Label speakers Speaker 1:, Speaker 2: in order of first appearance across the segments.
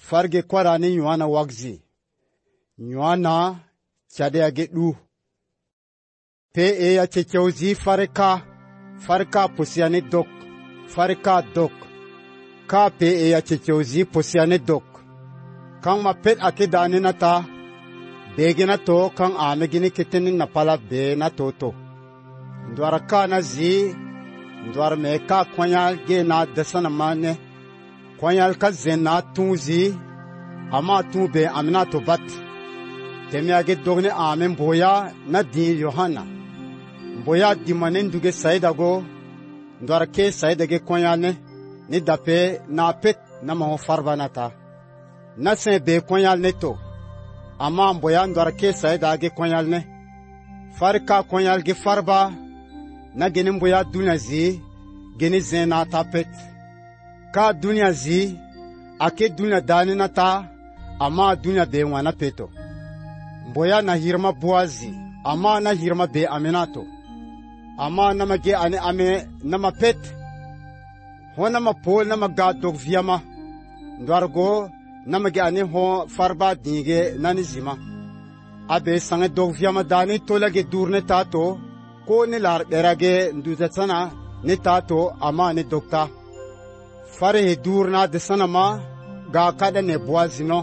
Speaker 1: farge kwarani Yohana wagzi. Yohana chade agedu. Pe ya checheuzi farka pusiane dok. Farka dok. Ka pe ya checheuzi pusiane dok. Kang mapet akidani nata. Begina to kang amegini kitinin napala be na toto. Ndwara ka na zi. Ndwara meka kwanyal ge na desana mane. Kwanyal ka zena tunzi. Ama tunbe amina to bat. Temiage dogne amen boya na di Yohana. Boya di manen duge saidago. Ndwara ke saidage kwanyal ne dape na pet na maho farbanata. Na sen be kwanyal neto. Ama boya ndwara ke saidage kwanyal ne. Farka kwanyal ge farba. Na genin boya dunya zi. Geni zena tapet. Ka dunya zi. Ake dunya dani nata. Ama dunya be wana peto. Boya na hirma buazi. Ama na hirma be aminato. Ama nama ge ane ame nama pet. Ho nama pol nama gadog viyama. Ndwargo nama ge ane ho farba dinge nani zima. Abe sange dog viyama dani tola ge durne tato. Ko ne lar berage nduzatsana ne tato ama ne dokta. Fare he durna desana ma ga kada ne buazi no.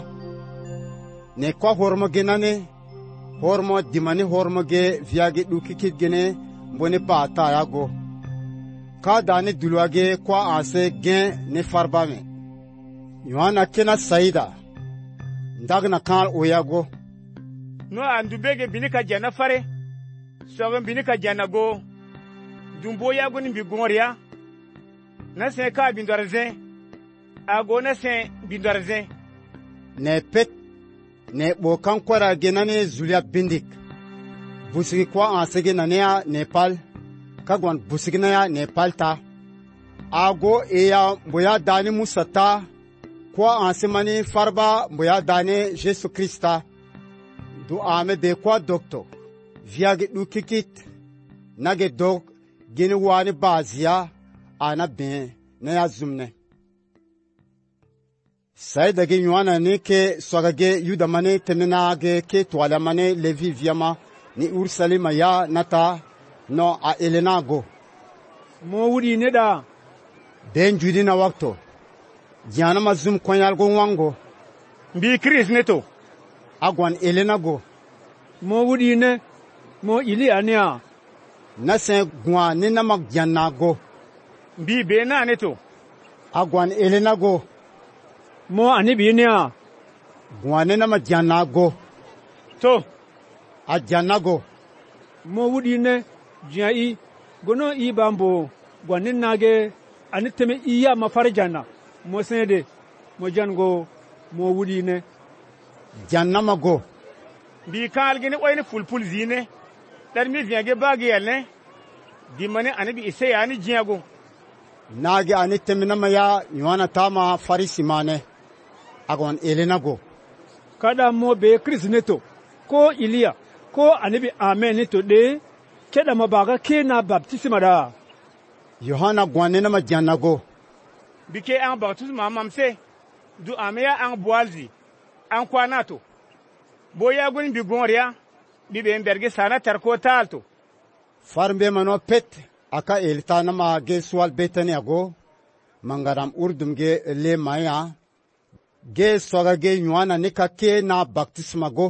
Speaker 1: Ne kwa hormo genane. Hormo dimani hormo ge viage dukikit gene mbone pa ta yago. Ka dane dulwage kwa ase gen ne farbame. Yohana kena saida. Ndagna kan oyago.
Speaker 2: No andubege binika jana fare. Sogen binika jana go. Dumbo yago ni bigoria. Na se ka bindwarzen. Ago na se bindwarzen.
Speaker 1: Ne pet. Ne bokan kwara genane zulia bindik. Busigi kwa ansege nanea Nepal. Kagwan busigi na ya Nepal ta. Ago eya mboya dani musata. Kwa ansemani farba mboya dani Jesu Krista. Du ame be kwa doktor. Viage du kikit. Nage dok geni wani bazia. Ana ben na ya zumne. Saidage Yohana ne ke swagage yuda mane tenena ge ke toala mane levi viama ni Ursalima ya nata no a Elena go.
Speaker 2: Mo wudi ne da.
Speaker 1: Den judi na wakto. Jana mazum kwanyal go wango.
Speaker 2: Mbi Chris neto.
Speaker 1: Agwan Elena go.
Speaker 2: Mo wudi ne. Mo ili ania.
Speaker 1: Nase gwa ne namak jana go.
Speaker 2: Mbi bena neto.
Speaker 1: Agwan Elena go.
Speaker 2: Mo anibinia.
Speaker 1: Gwane na majana go.
Speaker 2: To.
Speaker 1: A jana go.
Speaker 2: Mo wudi ne. Jai. Gono i bambo. Gwane nage. Aniteme iya mafarjana. Mo sende. Mo jango. Mo wudi ne.
Speaker 1: Jana ma go.
Speaker 2: Bi kal gene oyne fulpul zine. Dar mi viage bagi yalne. Di mane anibi ise yani jiago.
Speaker 1: Nage aniteme na maya Yohana tama farisi mane. Agwan Elena go.
Speaker 2: Kada mo be Chris neto. Ko Ilia. Ko anibi amen neto de. Keda mabaga ke na baptisma da.
Speaker 1: Yohana gwane na majana go.
Speaker 2: Bike an baptisma mamse. Du ameya an boalzi. An kwa nato. Boya gun bi gonria. Bibe emberge sana tarko talto.
Speaker 1: Farmbe mano pet. Aka elita na ma ge swal betani ago. Mangaram urdum ge le maya. Ge soga ge Yohana nika ke na baptisma go.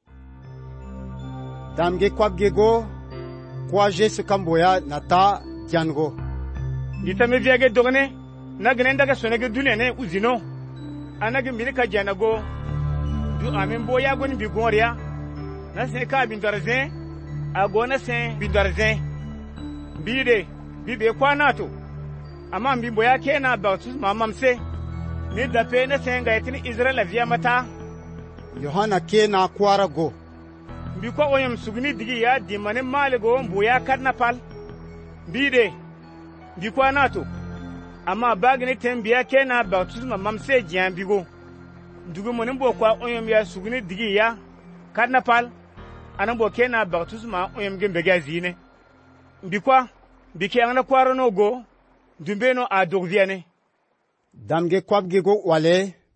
Speaker 1: Damge kwab ge go. Kwa Jesu kamboya nata jango.
Speaker 2: Itame viage dogne. Nagnenda ka sonege dunene uzino. Anage milika janago. Du amen boya goni bigoria. Na se ka bindwarzen. Agona se bindwarzen. Bide. Bibe kwa nato. Ama mbimbo ya ke na baptisma mamse. Ni dape na senga yetini Israel via mata.
Speaker 1: Yohana ke na kwara go.
Speaker 2: Biko oyam sugni digi ya di mane male go mbuya karna pal. Bide. Biko nato. Ama bagni tembiya ke na baptisma mamse jian bigo. Dugu mone mbo kwa oyam ya sugni digi ya karna pal. Anambo ke na baptisma oyam gembe gazine. Biko bike angna kwara no go. Dumbeno a dogviane.
Speaker 1: Damge kwabge go wale.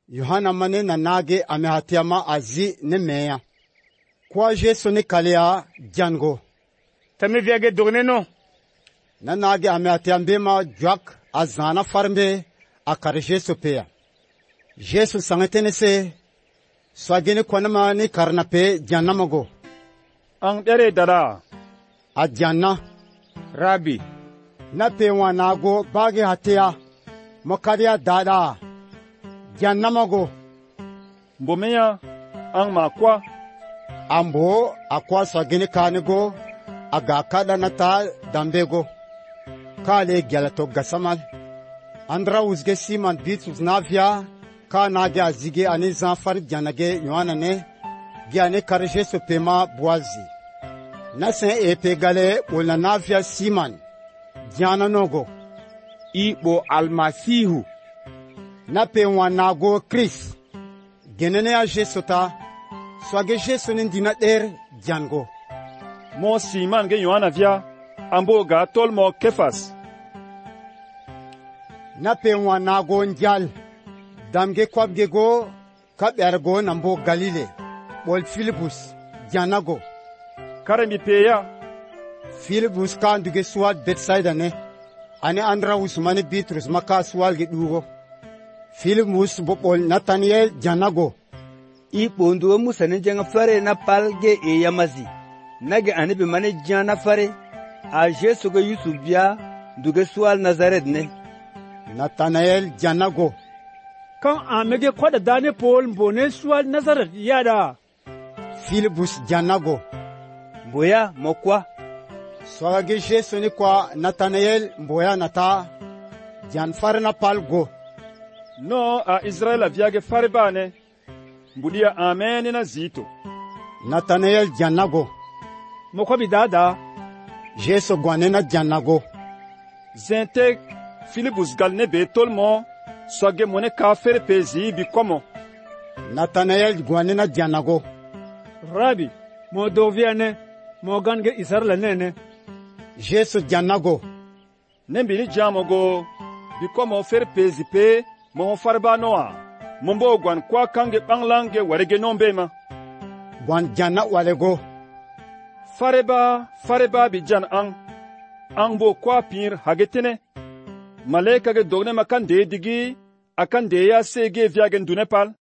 Speaker 1: Yohana mane na nage ame hatiama azi ne meya. Kwa Jesu ni kalia jango.
Speaker 2: Tami viage dogne no.
Speaker 1: Na nage ame hatiambe ma juak azana farmbe akar Jesu peya. Jesu sangetene se swagene kwanama ni karnape janamago.
Speaker 3: Ang dere dara.
Speaker 1: A janna.
Speaker 3: Rabi.
Speaker 1: Na pe wanago bagi hatia. Mokadia dada. Janamago.
Speaker 3: Mbomeya ang makwa.
Speaker 1: Ambo akwa swagene kanigo. Aga kada nata dambego. Kale gyalato gasamal. Andra uzge siman Bitrus navya. Ka nage azige ane zanfar janage yohana ne. Giane kar Jesu pema boazi. Nasen epe gale wala navya siman. Jana nogo.
Speaker 4: Ibo almasihu.
Speaker 1: Nape wanago Chris. Genene a Jesu ta. Swage Jesu nindina jango.
Speaker 3: Mo siman ge Yohana via. Ambo ga tol mo Kefas.
Speaker 1: Nape wanago njal. Damge kwabge go. Kap ergo nambo Galile. Bol Philipus. Janago.
Speaker 3: Karemi peya.
Speaker 1: Philipus kan duge sual Bethsaida ne. Ane andra usmane Bitrus maka sual gedugo. Philipus bopol Nathaniel janago.
Speaker 4: Ipo nduwa musa ne janga fare na palge e yamazi. Nage anibi mane jana fare. A Jesu ga Yusuf biya duge sual Nazaret ne.
Speaker 1: Nathaniel janago.
Speaker 5: Kan amege kwada dane Paul mbone sual Nazaret yada.
Speaker 1: Philipus janago.
Speaker 4: Boya mokwa.
Speaker 1: Swage Jesu ni kwa Nathaniel mboya nata. Jan fare na palgo.
Speaker 3: No a Israel viage farebane. Mbudia amen na zito.
Speaker 1: Nathaniel janago.
Speaker 5: Mokwa bidada.
Speaker 1: Jesu gwanena janago.
Speaker 3: Zentek Philipus galne be tolmo. Swage mone kafere pezi bi komo.
Speaker 1: Nathaniel gwanena janago.
Speaker 5: Rabi, mo doviane, mo gange Israel nene.
Speaker 1: Jesu janago.
Speaker 3: Nembili jamogo. Bi komo fer pezi pe. Mo farba noa. Mombo gwan kwa kange panglange warege nombema.
Speaker 1: Gwan jana walego.
Speaker 3: Fareba bi jan ang bo kwa pir hagetene. Maleka ge dogne makande digi. Akande ya sege viagen dunepal.